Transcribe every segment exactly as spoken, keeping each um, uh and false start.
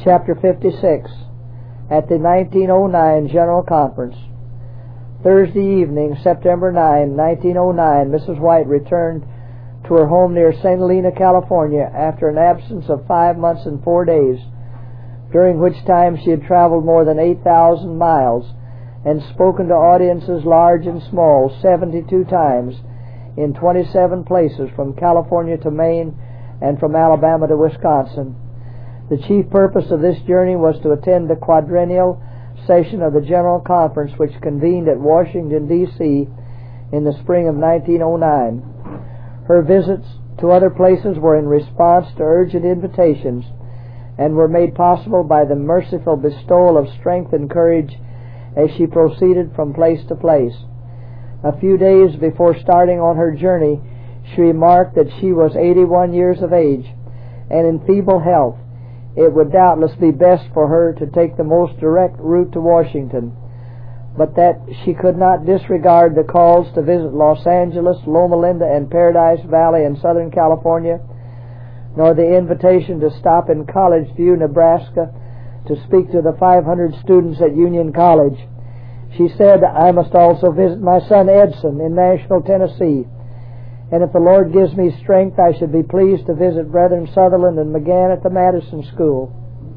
chapter fifty-six, at the nineteen oh nine General Conference. Thursday evening, September ninth, nineteen oh nine, Missus White returned to her home near Saint Helena, California, after an absence of five months and four days, during which time she had traveled more than eight thousand miles and spoken to audiences large and small seventy-two times in twenty-seven places from California to Maine and from Alabama to Wisconsin. The chief purpose of this journey was to attend the quadrennial session of the General Conference, which convened at Washington, D C in the spring of nineteen oh nine. Her visits to other places were in response to urgent invitations and were made possible by the merciful bestowal of strength and courage as she proceeded from place to place. A few days before starting on her journey, she remarked that she was eighty-one years of age and in feeble health. It would doubtless be best for her to take the most direct route to Washington, but that she could not disregard the calls to visit Los Angeles, Loma Linda, and Paradise Valley in Southern California, nor the invitation to stop in College View, Nebraska, to speak to the five hundred students at Union College. She said, "I must also visit my son Edson in Nashville, Tennessee, and if the Lord gives me strength, I should be pleased to visit Brethren Sutherland and McGann at the Madison School."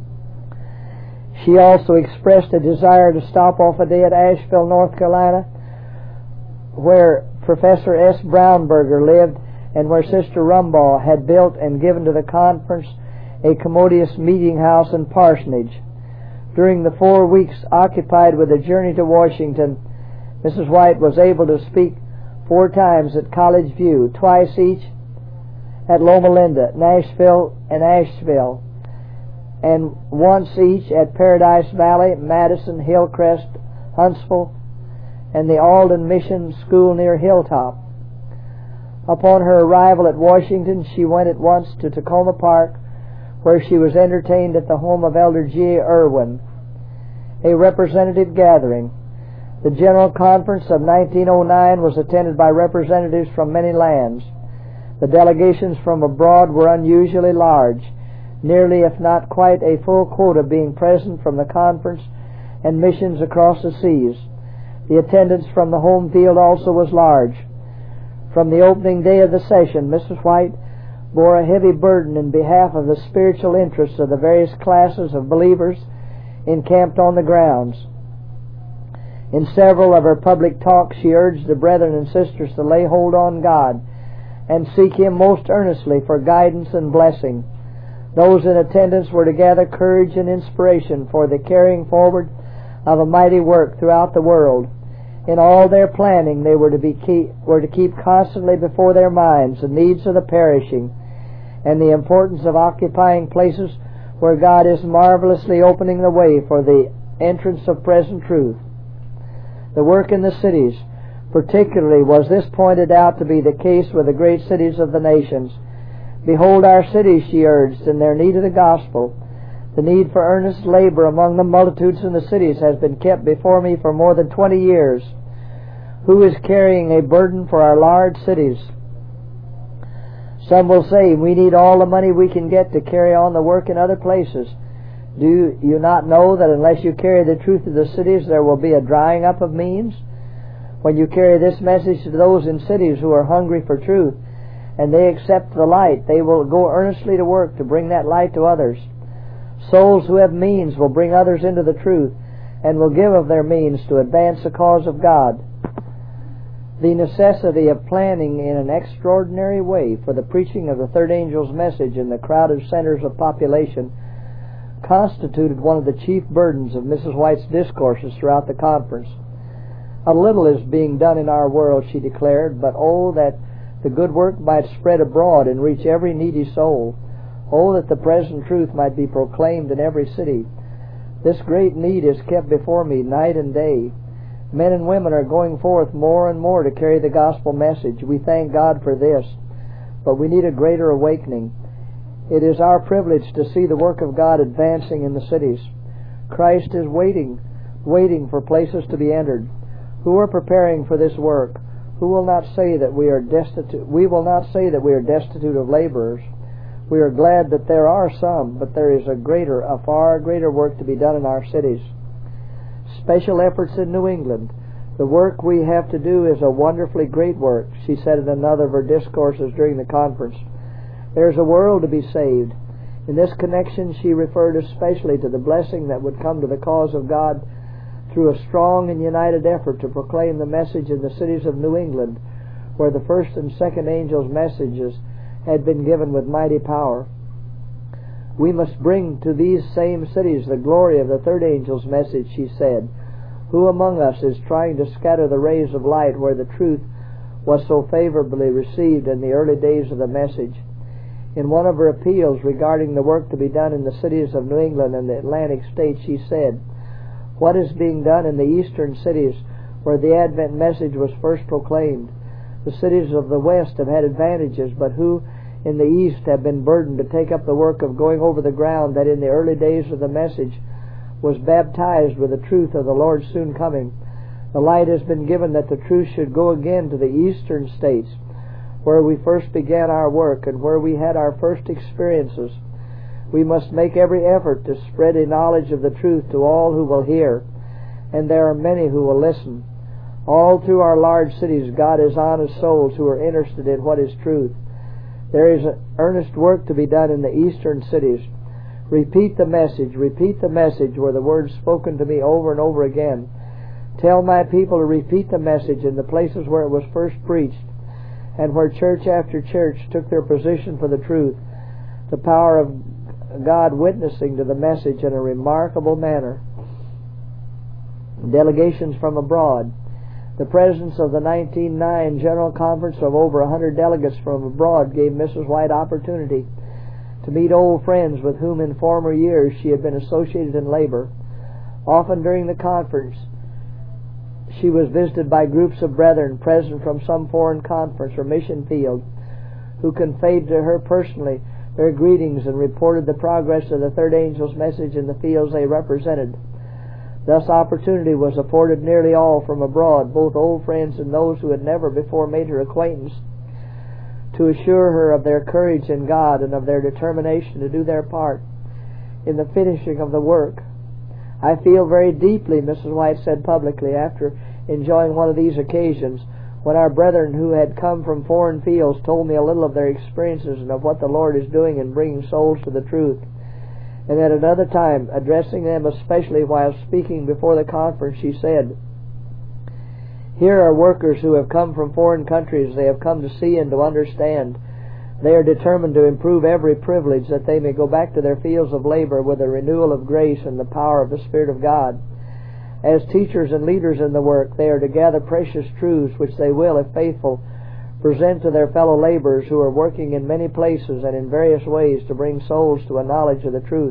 She also expressed a desire to stop off a day at Asheville, North Carolina, where Professor S. Brownberger lived and where Sister Rumbaugh had built and given to the conference a commodious meeting house and parsonage. During the four weeks occupied with the journey to Washington, Missus White was able to speak four times at College View, twice each at Loma Linda, Nashville, and Asheville, and once each at Paradise Valley, Madison, Hillcrest, Huntsville, and the Alden Mission School near Hilltop. Upon her arrival at Washington, she went at once to Tacoma Park, where she was entertained at the home of Elder G. A. Irwin. A representative gathering. The General Conference of nineteen oh nine was attended by representatives from many lands. The delegations from abroad were unusually large, nearly if not quite a full quota being present from the conference and missions across the seas. The attendance from the home field also was large. From the opening day of the session, Missus White bore a heavy burden in behalf of the spiritual interests of the various classes of believers encamped on the grounds. In several of her public talks, she urged the brethren and sisters to lay hold on God and seek Him most earnestly for guidance and blessing. Those in attendance were to gather courage and inspiration for the carrying forward of a mighty work throughout the world. In all their planning, they were to be keep, were to keep constantly before their minds the needs of the perishing and the importance of occupying places where God is marvelously opening the way for the entrance of present truth. The work in the cities, particularly, was this pointed out to be the case with the great cities of the nations. "Behold our cities," she urged, "in their need of the gospel. The need for earnest labor among the multitudes in the cities has been kept before me for more than twenty years. Who is carrying a burden for our large cities?" Some will say, "We need all the money we can get to carry on the work in other places." Do you not know that unless you carry the truth to the cities, there will be a drying up of means? When you carry this message to those in cities who are hungry for truth, and they accept the light, they will go earnestly to work to bring that light to others. Souls who have means will bring others into the truth and will give of their means to advance the cause of God. The necessity of planning in an extraordinary way for the preaching of the third angel's message in the crowded centers of population constituted one of the chief burdens of Missus White's discourses throughout the conference. "A little is being done in our world," she declared, "but oh, that the good work might spread abroad and reach every needy soul. Oh, that the present truth might be proclaimed in every city. This great need is kept before me night and day. Men and women are going forth more and more to carry the gospel message. We thank God for this, but we need a greater awakening. It is our privilege to see the work of God advancing in the cities. Christ is waiting, waiting for places to be entered. Who are preparing for this work? Who will not say that we are destitute? We will not say that we are destitute of laborers. We are glad that there are some, but there is a greater, a far greater work to be done in our cities. Special efforts in New England. The work we have to do is a wonderfully great work, she said in another of her discourses during the conference. There is a world to be saved. In this connection, she referred especially to the blessing that would come to the cause of God through a strong and united effort to proclaim the message in the cities of New England, where the first and second angels' messages had been given with mighty power. We must bring to these same cities the glory of the third angel's message, she said. Who among us is trying to scatter the rays of light where the truth was so favorably received in the early days of the message? In one of her appeals regarding the work to be done in the cities of New England and the Atlantic states, she said, "What is being done in the eastern cities where the Advent message was first proclaimed? The cities of the West have had advantages, but who in the East have been burdened to take up the work of going over the ground that in the early days of the message was baptized with the truth of the Lord's soon coming. The light has been given that the truth should go again to the eastern states, where we first began our work and where we had our first experiences. We must make every effort to spread a knowledge of the truth to all who will hear, and there are many who will listen. All through our large cities, God has honest souls who are interested in what is truth. There is an earnest work to be done in the eastern cities. Repeat the message, repeat the message were the words spoken to me over and over again. Tell my people to repeat the message in the places where it was first preached, and where church after church took their position for the truth, the power of God witnessing to the message in a remarkable manner. Delegations from abroad. The presence of the nineteen oh nine General Conference of over a hundred delegates from abroad gave Missus White opportunity to meet old friends with whom in former years she had been associated in labor. Often during the conference, she was visited by groups of brethren present from some foreign conference or mission field, who conveyed to her personally their greetings and reported the progress of the third angel's message in the fields they represented. Thus opportunity was afforded nearly all from abroad, both old friends and those who had never before made her acquaintance, to assure her of their courage in God and of their determination to do their part in the finishing of the work. I feel very deeply, Missus White said publicly after enjoying one of these occasions, when our brethren who had come from foreign fields told me a little of their experiences and of what the Lord is doing in bringing souls to the truth. And at another time, addressing them especially while speaking before the conference, she said, "Here are workers who have come from foreign countries. They have come to see and to understand. They are determined to improve every privilege that they may go back to their fields of labor with a renewal of grace and the power of the Spirit of God. As teachers and leaders in the work, they are to gather precious truths which they will, if faithful, present to their fellow laborers who are working in many places and in various ways to bring souls to a knowledge of the truth.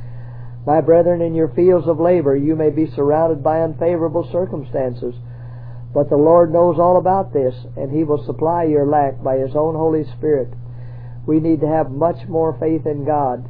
My brethren, in your fields of labor you may be surrounded by unfavorable circumstances, but the Lord knows all about this, and He will supply your lack by His own Holy Spirit. We need to have much more faith in God."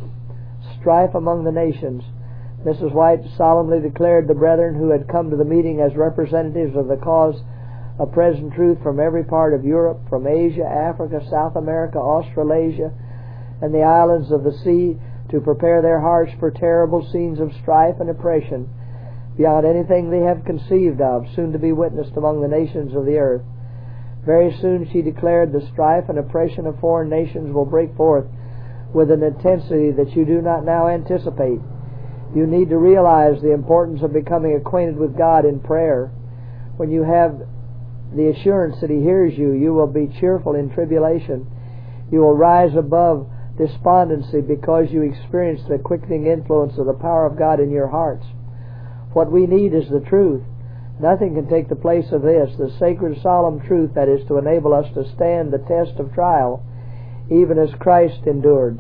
Strife among the nations. Missus White solemnly declared the brethren who had come to the meeting as representatives of the cause of present truth from every part of Europe, from Asia, Africa, South America, Australasia, and the islands of the sea, to prepare their hearts for terrible scenes of strife and oppression, beyond anything they have conceived of, soon to be witnessed among the nations of the earth. Very soon, she declared, the strife and oppression of foreign nations will break forth with an intensity that you do not now anticipate. You need to realize the importance of becoming acquainted with God in prayer. When you have the assurance that He hears you, you will be cheerful in tribulation. You will rise above despondency because you experience the quickening influence of the power of God in your hearts. What we need is the truth. Nothing can take the place of this, the sacred, solemn truth that is to enable us to stand the test of trial, even as Christ endured.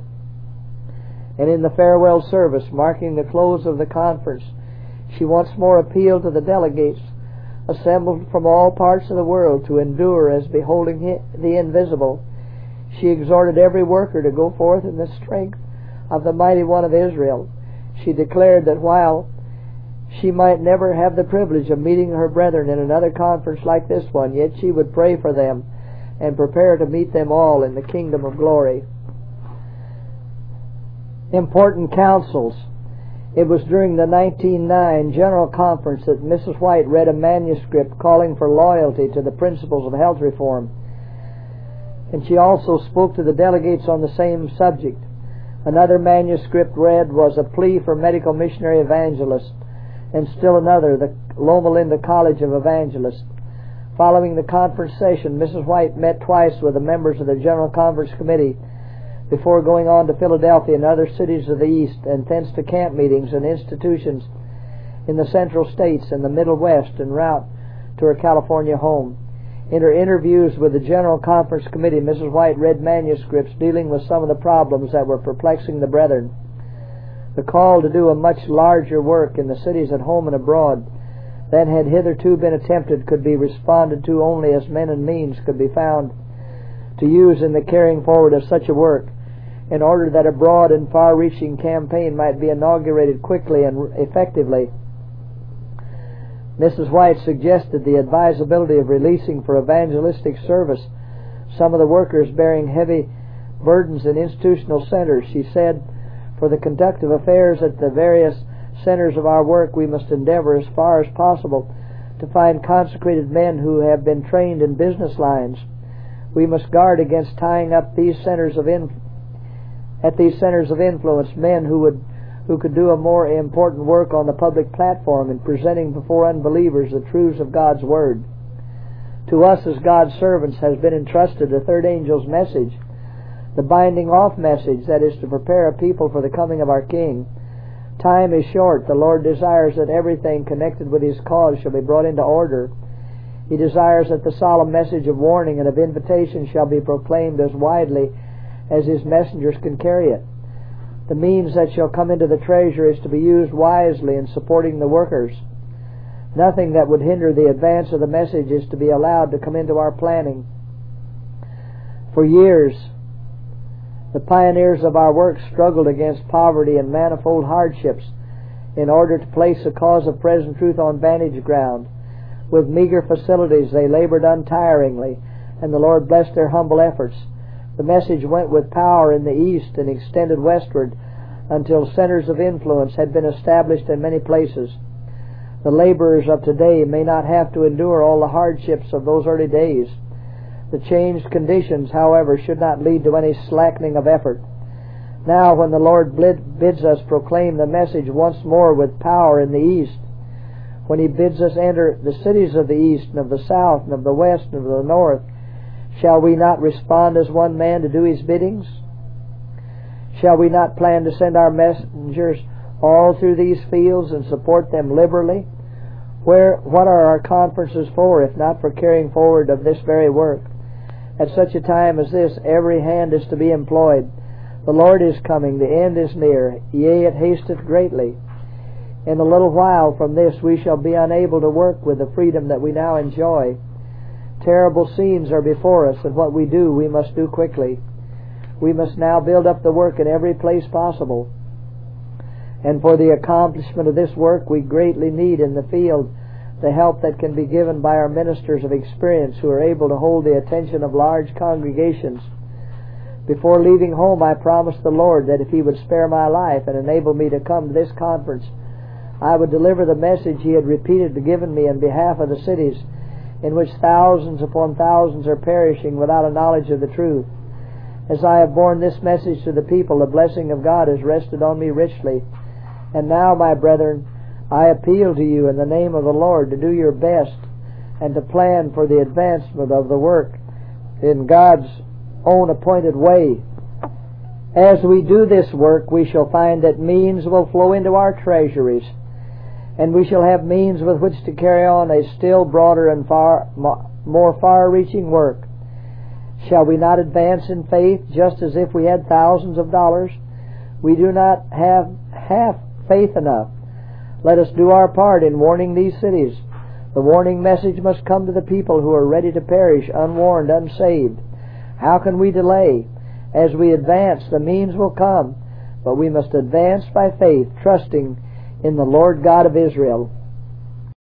And in the farewell service, marking the close of the conference, she once more appealed to the delegates assembled from all parts of the world to endure as beholding the invisible. She exhorted every worker to go forth in the strength of the Mighty One of Israel. She declared that while she might never have the privilege of meeting her brethren in another conference like this one, yet she would pray for them and prepare to meet them all in the kingdom of glory. important councils. It was during the nineteen oh nine General Conference that Missus White read a manuscript calling for loyalty to the principles of health reform, and she also spoke to the delegates on the same subject. Another manuscript read was a plea for medical missionary evangelists, and still another, the Loma Linda College of Evangelists. Following the conference session, Missus White met twice with the members of the General Conference Committee before going on to Philadelphia and other cities of the East, and thence to camp meetings and institutions in the Central States and the Middle West en route to her California home. In her interviews with the General Conference Committee, Missus White read manuscripts dealing with some of the problems that were perplexing the brethren. The call to do a much larger work in the cities at home and abroad than had hitherto been attempted could be responded to only as men and means could be found to use in the carrying forward of such a work, in order that a broad and far-reaching campaign might be inaugurated quickly and effectively. Missus White suggested the advisability of releasing for evangelistic service some of the workers bearing heavy burdens in institutional centers. She said, "For the conduct of affairs at the various centers of our work, we must endeavor as far as possible to find consecrated men who have been trained in business lines. We must guard against tying up these centers of in, at these centers of influence men who would who could do a more important work on the public platform in presenting before unbelievers the truths of God's Word. To us as God's servants has been entrusted the third angel's message, the binding off message, that is to prepare a people for the coming of our King. Time is short. The Lord desires that everything connected with His cause shall be brought into order. He desires that the solemn message of warning and of invitation shall be proclaimed as widely as His messengers can carry it. The means that shall come into the treasure is to be used wisely in supporting the workers. Nothing that would hinder the advance of the message is to be allowed to come into our planning. For years, the pioneers of our work struggled against poverty and manifold hardships in order to place the cause of present truth on vantage ground. With meager facilities, they labored untiringly, and the Lord blessed their humble efforts. The message went with power in the East and extended westward until centers of influence had been established in many places. The laborers of today may not have to endure all the hardships of those early days. The changed conditions, however, should not lead to any slackening of effort. Now, when the Lord bids us proclaim the message once more with power in the East, when He bids us enter the cities of the East and of the South and of the West and of the North, shall we not respond as one man to do His biddings? Shall we not plan to send our messengers all through these fields and support them liberally? Where, what are our conferences for, if not for carrying forward of this very work? At such a time as this, every hand is to be employed. The Lord is coming, the end is near, yea, it hasteth greatly. In a little while from this we shall be unable to work with the freedom that we now enjoy. Terrible scenes are before us, and what we do, we must do quickly. We must now build up the work in every place possible. And for the accomplishment of this work, we greatly need in the field the help that can be given by our ministers of experience who are able to hold the attention of large congregations. Before leaving home, I promised the Lord that if He would spare my life and enable me to come to this conference, I would deliver the message He had repeatedly given me in behalf of the cities in which thousands upon thousands are perishing without a knowledge of the truth. As I have borne this message to the people, the blessing of God has rested on me richly. And now, my brethren, I appeal to you in the name of the Lord to do your best and to plan for the advancement of the work in God's own appointed way. As we do this work, we shall find that means will flow into our treasuries, and we shall have means with which to carry on a still broader and far more far-reaching work. Shall we not advance in faith just as if we had thousands of dollars? We do not have half faith enough. Let us do our part in warning these cities. The warning message must come to the people who are ready to perish, unwarned, unsaved. How can we delay? As we advance, the means will come, but we must advance by faith, trusting in the Lord God of Israel.